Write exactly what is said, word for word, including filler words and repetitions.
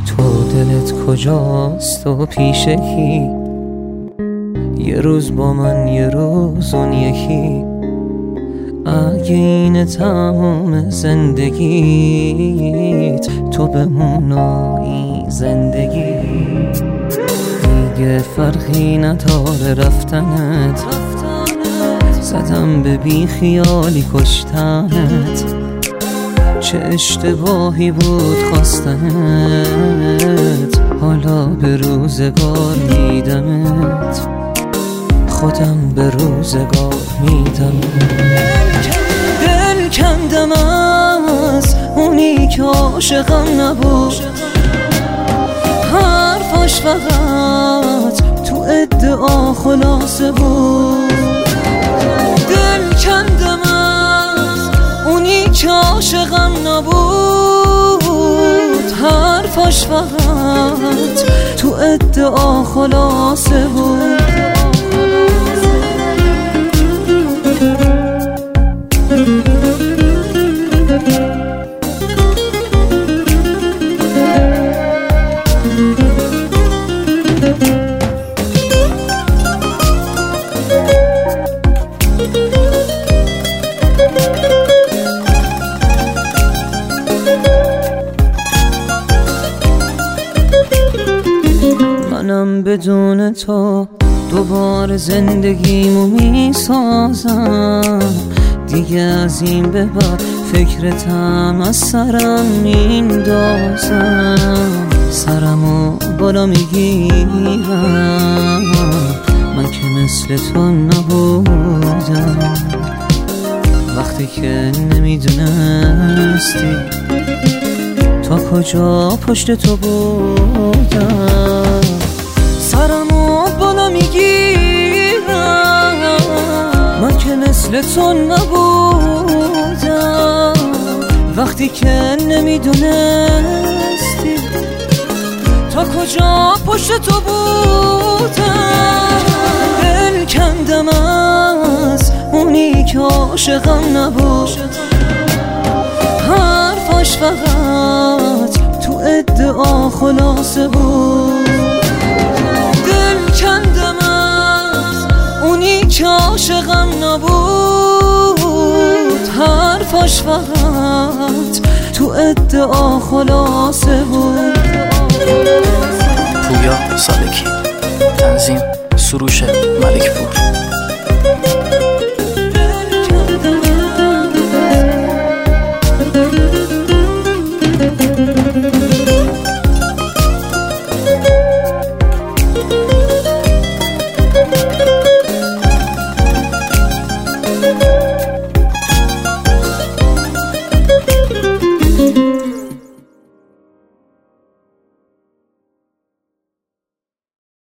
تو دلت کجاست و پیش کی؟ یه روز با من یه روز اون یکی. اگه این تمام زندگیت تو بمونی زندگی، دیگه فرقی نداره رفتنت. زدم به بی خیالی کشتنت، چه اشتباهی بود خواستنت. حالا به روزگار میدمت، خودم به روزگار میدمت. دل کندم از اونی که عاشقم نبود، حرفاش فقط تو ادعا خلاصه بود. دل کندم از اونی که عاشقم نبود، حرفاش فقط تو ادعا خلاصه بود. منم بدون تو دوباره زندگیمو میسازم. دیگه از این به بعد فکرتم از سرم میندازم. سرمو بالا میگیرم، من که مثل تو نبودم. وقتی که نمیدونستی تا کجا پشت تو بودم. سرمو بالا میگیرم، من که مثل تو نبودم. وقتی که نمیدونستی تا کجا پشت تو بودم. دل کندم از اونی که عاشقم نبود، حرفاش فقط تو ادعا خلاصه بود. دل کندم از اونی که عاشقم نبود، حرفاش فقط تو ادعا خلاصه بود. پویا سالکی، تنظیم سروش ملک پور.